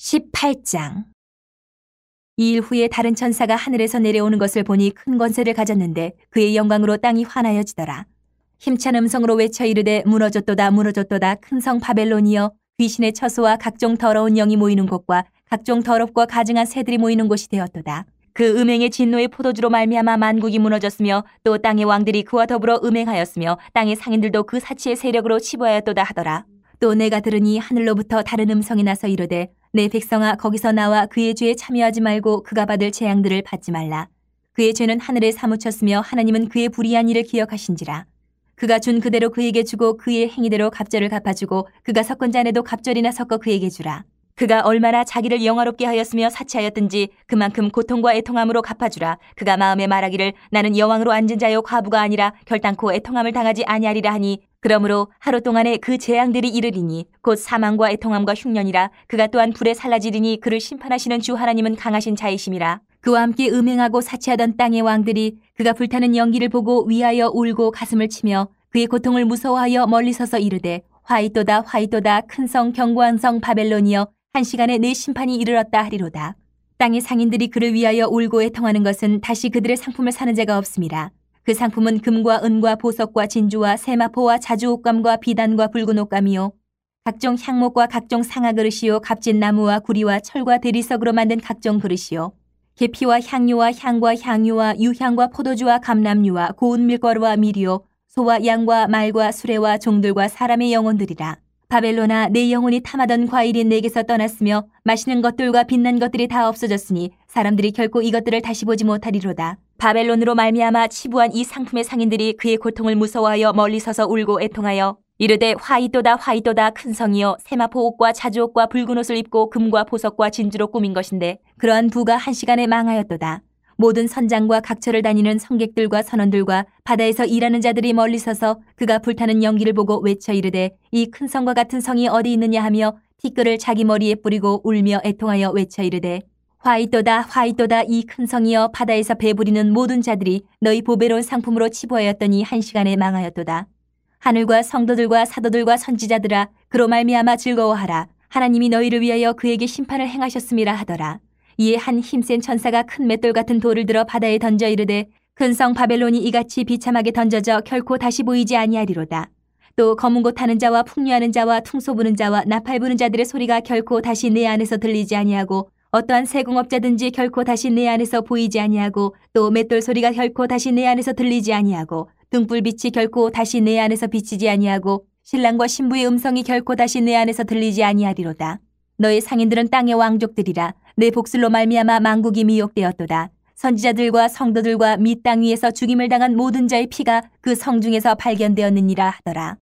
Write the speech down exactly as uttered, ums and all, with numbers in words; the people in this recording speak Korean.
십팔 장. 이 일 후에 다른 천사가 하늘에서 내려오는 것을 보니 큰 권세를 가졌는데 그의 영광으로 땅이 환하여지더라. 힘찬 음성으로 외쳐 이르되 무너졌도다 무너졌도다 큰 성 바벨론이여, 귀신의 처소와 각종 더러운 영이 모이는 곳과 각종 더럽고 가증한 새들이 모이는 곳이 되었도다. 그 음행의 진노의 포도주로 말미암아 만국이 무너졌으며 또 땅의 왕들이 그와 더불어 음행하였으며 땅의 상인들도 그 사치의 세력으로 치부하였도다 하더라. 또 내가 들으니 하늘로부터 다른 음성이 나서 이르되 내 백성아, 거기서 나와 그의 죄에 참여하지 말고 그가 받을 재앙들을 받지 말라. 그의 죄는 하늘에 사무쳤으며 하나님은 그의 불의한 일을 기억하신지라. 그가 준 그대로 그에게 주고 그의 행위대로 갑절을 갚아주고 그가 섞은 잔에도 갑절이나 섞어 그에게 주라. 그가 얼마나 자기를 영화롭게 하였으며 사치하였든지 그만큼 고통과 애통함으로 갚아주라. 그가 마음에 말하기를 나는 여왕으로 앉은 자요 과부가 아니라 결단코 애통함을 당하지 아니하리라 하니, 그러므로 하루 동안에 그 재앙들이 이르리니 곧 사망과 애통함과 흉년이라. 그가 또한 불에 살라지리니 그를 심판하시는 주 하나님은 강하신 자이심이라. 그와 함께 음행하고 사치하던 땅의 왕들이 그가 불타는 연기를 보고 위하여 울고 가슴을 치며 그의 고통을 무서워하여 멀리 서서 이르되 화이또다 화이또다 큰 성 견고한 성 바벨론이여, 한 시간에 내 심판이 이르렀다 하리로다. 땅의 상인들이 그를 위하여 울고 애통하는 것은 다시 그들의 상품을 사는 자가 없음이라. 그 상품은 금과 은과 보석과 진주와 세마포와 자주 옷감과 비단과 붉은 옷감이요 각종 향목과 각종 상아 그릇이요 값진 나무와 구리와 철과 대리석으로 만든 각종 그릇이요 계피와 향료와 향과 향유와 유향과 포도주와 감람유와 고운 밀가루와 밀이요 소와 양과 말과 수레와 종들과 사람의 영혼들이라. 바벨론아, 내 영혼이 탐하던 과일이 내게서 떠났으며 맛있는 것들과 빛난 것들이 다 없어졌으니 사람들이 결코 이것들을 다시 보지 못하리로다. 바벨론으로 말미암아 치부한 이 상품의 상인들이 그의 고통을 무서워하여 멀리 서서 울고 애통하여 이르되 화이또다 화이또다 큰 성이여, 세마포 옷과 자주옷과 붉은 옷을 입고 금과 보석과 진주로 꾸민 것인데 그러한 부가 한 시간에 망하였도다. 모든 선장과 각처를 다니는 성객들과 선원들과 바다에서 일하는 자들이 멀리 서서 그가 불타는 연기를 보고 외쳐 이르되 이 큰 성과 같은 성이 어디 있느냐 하며 티끌을 자기 머리에 뿌리고 울며 애통하여 외쳐 이르되 화이또다 화이또다 이 큰 성이여, 바다에서 배부리는 모든 자들이 너희 보배로운 상품으로 치부하였더니 한 시간에 망하였도다. 하늘과 성도들과 사도들과 선지자들아, 그로 말미암아 즐거워하라. 하나님이 너희를 위하여 그에게 심판을 행하셨음이라 하더라. 이에 한 힘센 천사가 큰 맷돌 같은 돌을 들어 바다에 던져 이르되 큰 성 바벨론이 이같이 비참하게 던져져 결코 다시 보이지 아니하리로다. 또 검은 곳 타는 자와 풍류하는 자와 퉁소 부는 자와 나팔 부는 자들의 소리가 결코 다시 내 안에서 들리지 아니하고 어떠한 세공업자든지 결코 다시 내 안에서 보이지 아니하고 또 맷돌 소리가 결코 다시 내 안에서 들리지 아니하고 등불빛이 결코 다시 내 안에서 비치지 아니하고 신랑과 신부의 음성이 결코 다시 내 안에서 들리지 아니하리로다. 너의 상인들은 땅의 왕족들이라. 내 복술로 말미암아 만국이 미혹되었도다. 선지자들과 성도들과 및 땅 위에서 죽임을 당한 모든 자의 피가 그 성 중에서 발견되었느니라 하더라.